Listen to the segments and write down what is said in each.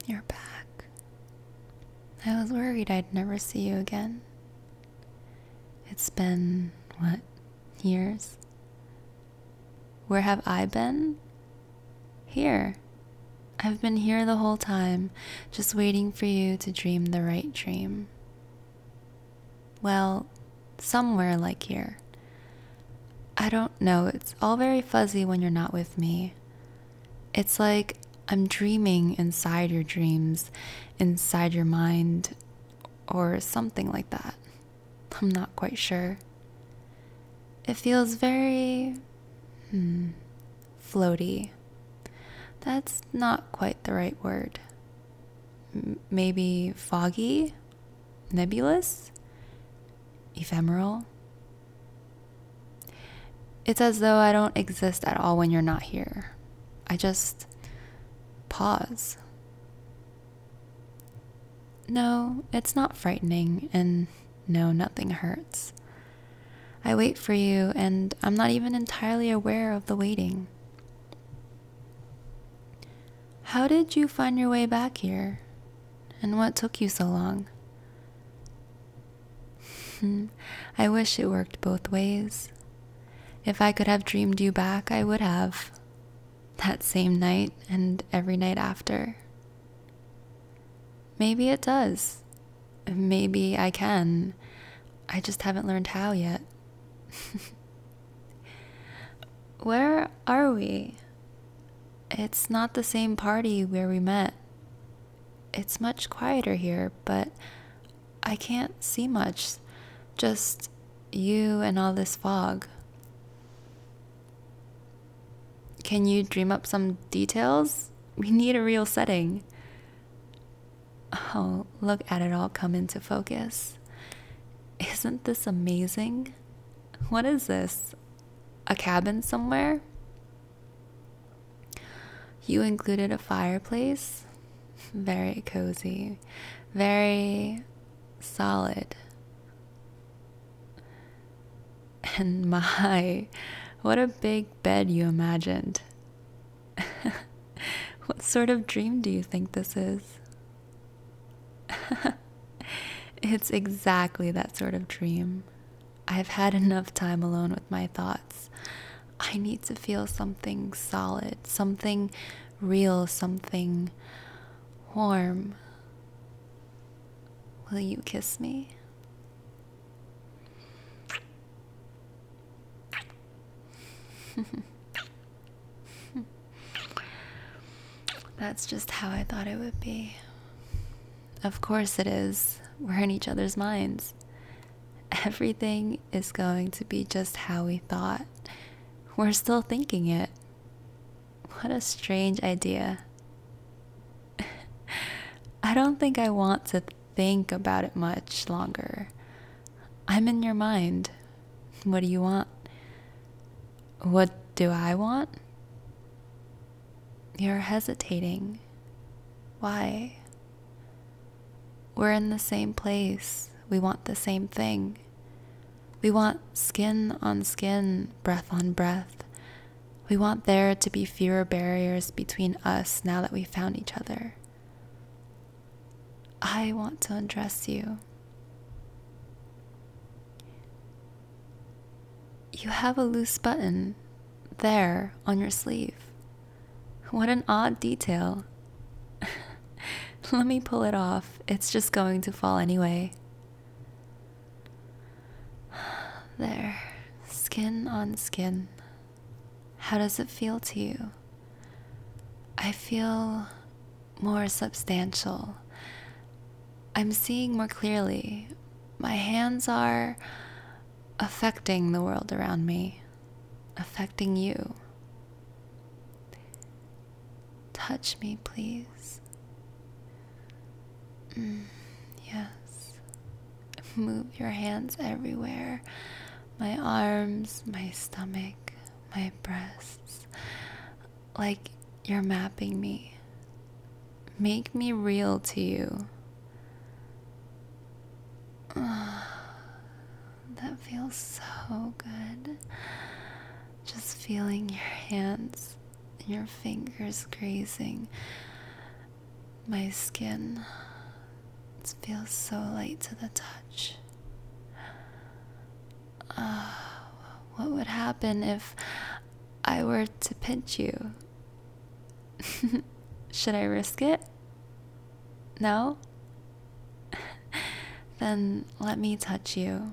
You're back. I was worried I'd never see you again. It's been, what, years? Where have I been? Here. I've been here the whole time, just waiting for you to dream the right dream. Well, somewhere like here. I don't know, it's all very fuzzy when you're not with me. It's like I'm dreaming inside your dreams, inside your mind, or something like that. I'm not quite sure. It feels very, floaty. That's not quite the right word. Maybe foggy? Nebulous? Ephemeral? It's as though I don't exist at all when you're not here. I just pause. No, it's not frightening, and no, nothing hurts. I wait for you, and I'm not even entirely aware of the waiting. How did you find your way back here? And what took you so long? I wish it worked both ways. If I could have dreamed you back, I would have. That same night and every night after. Maybe it does. Maybe I can. I just haven't learned how yet. Where are we? It's not the same party where we met. It's much quieter here, but I can't see much. Just you and all this fog. Can you dream up some details? We need a real setting. Oh, look at it all come into focus. Isn't this amazing? What is this? A cabin somewhere? You included a fireplace? Very cozy. Very solid. And my, what a big bed you imagined. What sort of dream do you think this is? It's exactly that sort of dream. I've had enough time alone with my thoughts. I need to feel something solid, something real, something warm. Will you kiss me? That's just how I thought it would be. Of course it is. We're in each other's minds. Everything is going to be just how we thought. We're still thinking it. What a strange idea. I don't think I want to think about it much longer. I'm in your mind. What do you want? What do I want? You're hesitating. Why? We're in the same place. We want the same thing. We want skin on skin, breath on breath. We want there to be fewer barriers between us now that we found each other. I want to undress you. You have a loose button there on your sleeve. What an odd detail. Let me pull it off. It's just going to fall anyway. There, skin on skin. How does it feel to you? I feel more substantial. I'm seeing more clearly. My hands are affecting the world around me, affecting you. Touch me, please. Yes. Move your hands everywhere. My arms, my stomach, my breasts. Like you're mapping me. Make me real to you. That feels so good. Just feeling your hands and your fingers grazing My skin feels so light to the touch. What would happen if I were to pinch you? Should I risk it? No? Then let me touch you.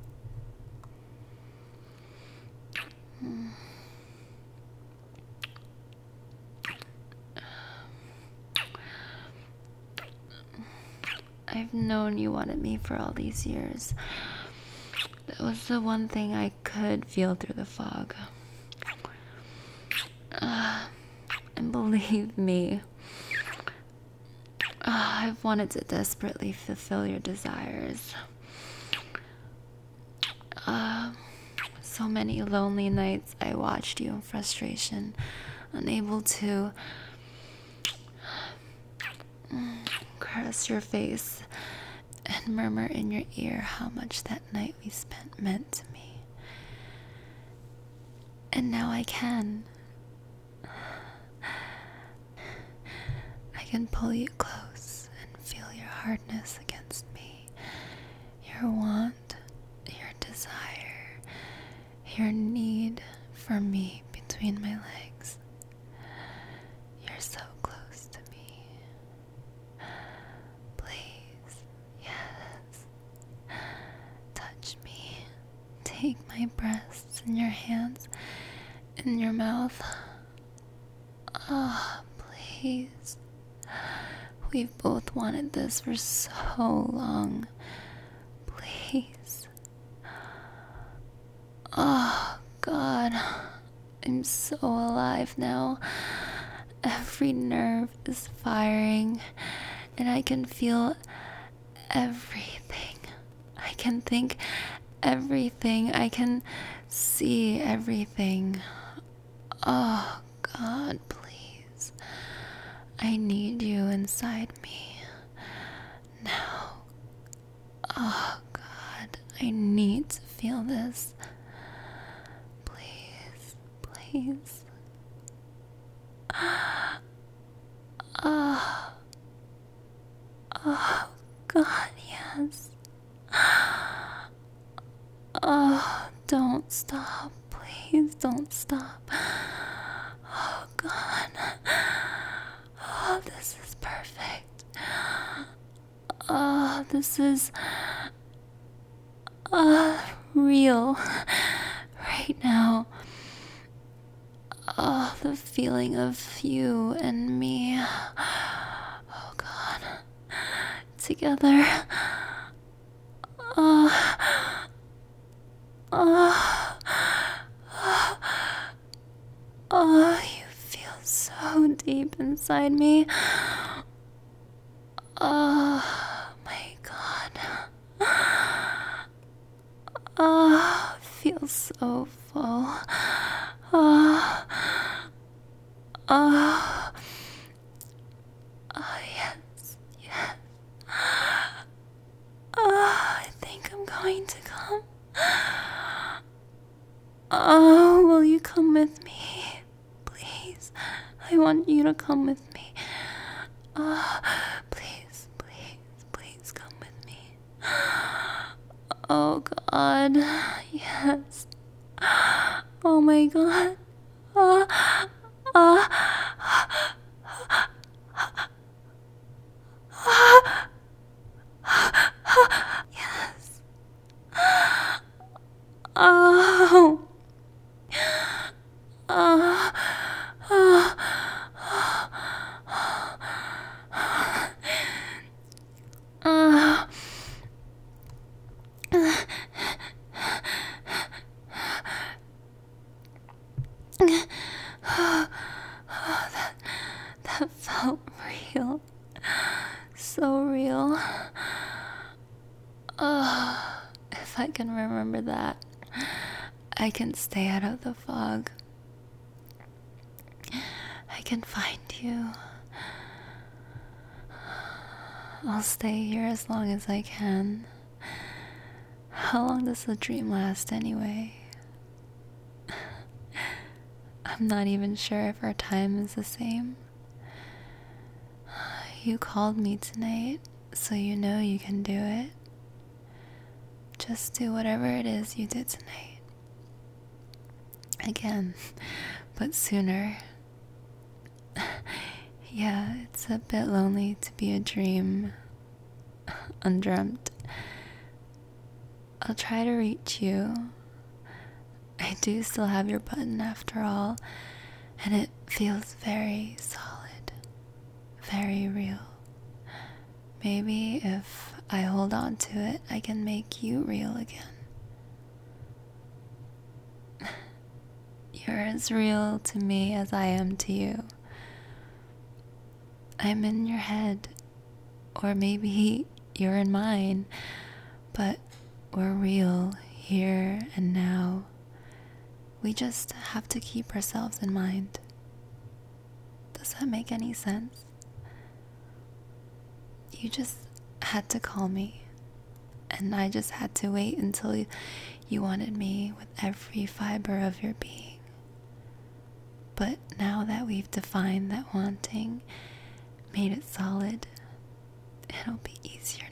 I've known you wanted me for all these years. That was the one thing I could feel through the fog. And believe me, I've wanted to desperately fulfill your desires. So many lonely nights I watched you in frustration, unable to caress your face and murmur in your ear how much that night we spent meant to me. And now I can. I can pull you close and feel your hardness against me, your want, your desire, your need for me between my legs. You're so close to me. Please, yes. Touch me. Take my breasts in your hands, in your mouth. Oh, please. We've both wanted this for so long. Please. Oh, God. I'm so alive now. Every nerve is firing, and I can feel everything. I can think everything. I can see everything. Oh, God, please. I need you inside me now. Oh, God, I need to feel this. Please, please. Oh, oh, God, yes. Oh, don't stop. Please don't stop. Oh, God. Oh, this is perfect. Oh, this is real right now. Oh, the feeling of you and me. Oh, God. Together. Oh, oh, oh, you feel so deep inside me. Oh, my God. Oh, feels so full. Oh, oh, oh, yes, yes. Oh, I think I'm going to come. Oh, will you come with me? Please, I want you to come with me. Oh, please, please, please come with me. Oh, God, yes. Oh, my God. Oh, oh, yes. Oh, oh, oh, oh. That felt real. So real. Oh, if I can remember that, I can stay out of the fog. I can find you. I'll stay here as long as I can. How long does the dream last anyway? I'm not even sure if our time is the same. You called me tonight, so you know you can do it. Just do whatever it is you did tonight. Again, but sooner. Yeah, it's a bit lonely to be a dream undreamt. I'll try to reach you. I do still have your button after all, and it feels very solid, very real. Maybe if I hold on to it, I can make you real again. You're as real to me as I am to you. I'm in your head, or maybe you're in mine, but we're real here and now. We just have to keep ourselves in mind. Does that make any sense? You just had to call me, and I just had to wait until you wanted me with every fiber of your being. But now that we've defined that wanting, made it solid, it'll be easier